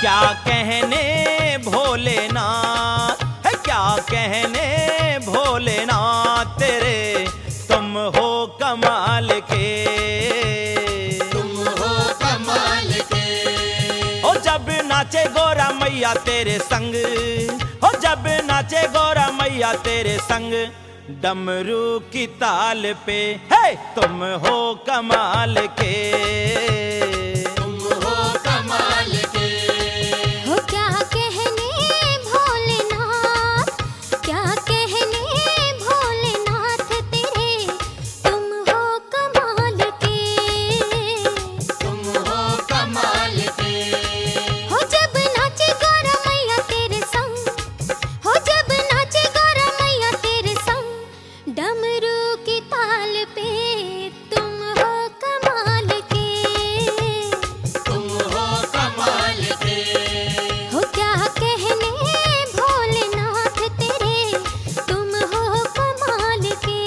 क्या कहने भोलेनाथ है, क्या कहने भोलेनाथ तेरे तुम हो कमाल के, तुम हो कमाल के। ओ जब नाचे गोरा मैया तेरे संग, हो जब नाचे गोरा मैया तेरे संग, डमरू की ताल पे है तुम हो कमाल के, तुम हो कमाल के। हो क्या कहने भोलेनाथ, क्या कहने भोलेनाथ तेरे तुम हो कमाल के, तुम हो कमाल के। हो जब नाचे गौरा मैया तेरे संग, हो जब नाचे गौरा मैया तेरे संग, डमरू की ताल पे तुम हो कमाल के, तुम हो कमाल के। हो क्या कहने भोलेनाथ तेरे तुम हो कमाल के।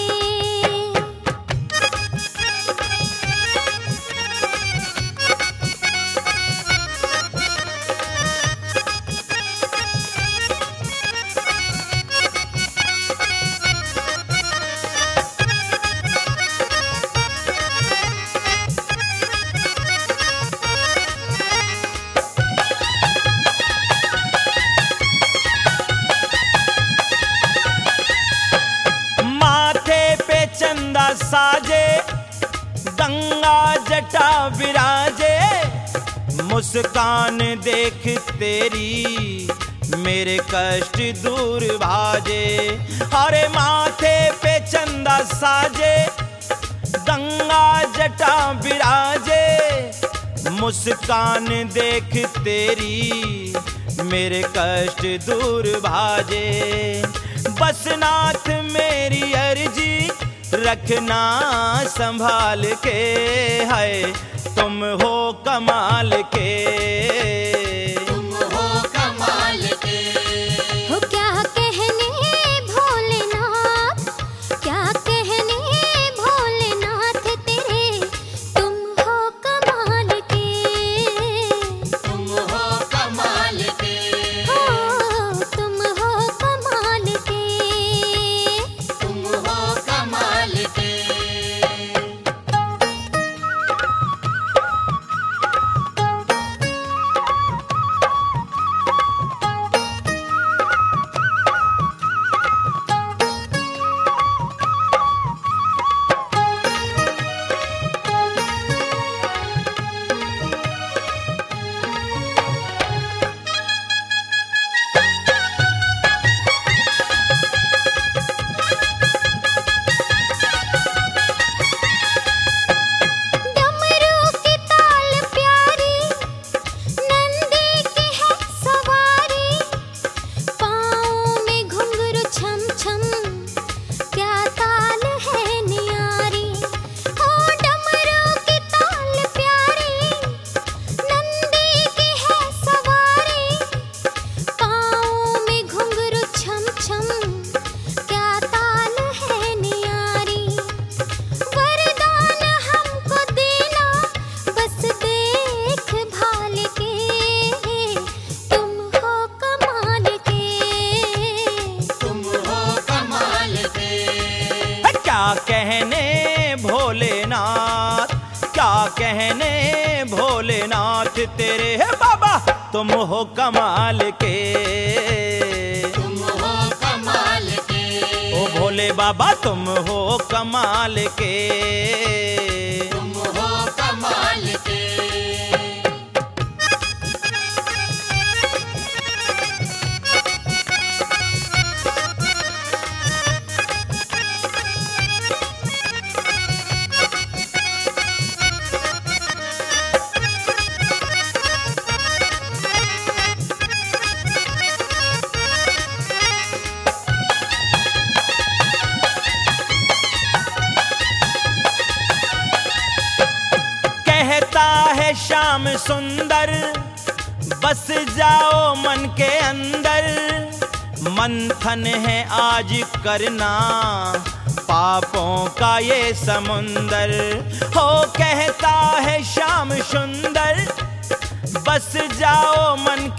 माथे पे चंदा साजे, गंगा जटा विराजे, मुस्कान देख तेरी मेरे कष्ट दूर भाजे। अरे माथे पे चंदा साजे, गंगा जटा विराजे, मुस्कान देख तेरी मेरे कष्ट दूर भाजे। बस नाथ मेरी अर्जी रखना संभाल के, है तुम हो कमाल के, तुम हो कमाल के। हो क्या कहने भोलेनाथ, क्या कहने भोलेनाथ तेरे तुम हो कमाल के, तुम हो कमाल के। हो तुम हो कमाल के। तुम हो कमाल के। डमरू की ताल प्यारी, नंदी की है सवारी, पाँव में घुंघरू छम छम, क्या ताल है नियारी। ओ डमरू की ताल प्यारी, नंदी की है सवारी, पाँव में घुंघरू छम छम, क्या ताल है नियारी। वरदान हमको देना बस देख भाल के, तुम हो कमाल के, तुम हो कमाल के। है क्या कहने भोलेनाथ, क्या कहने भोलेनाथ तेरे है बाबा तुम हो कमाल के, तुम हो कमाल के। ओ भोले बाबा तुम हो कमाल के। तुम हो कमाल के। श्याम सुंदर बस जाओ मन के अंदर, मंथन है आज करना पापों का ये समुंदर। हो कहता है श्याम सुंदर बस जाओ मन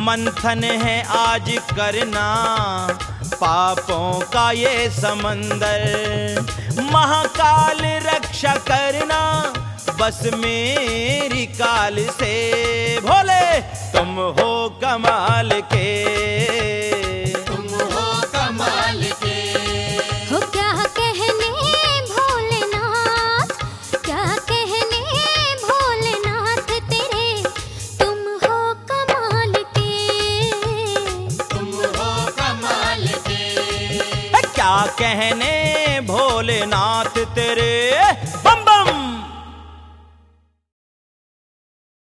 मंथन है आज करना पापों का ये समंदर। महाकाल रक्षा करना बस मेरी काल से। भोले तुम हो कमाल के, तुम हो कमाल के। हो क्या कहने भोलेनाथ, क्या कहने भोलेनाथ तेरे, तुम हो कमाल के। तुम हो कमाल के। क्या कहने भोलेनाथ तेरे।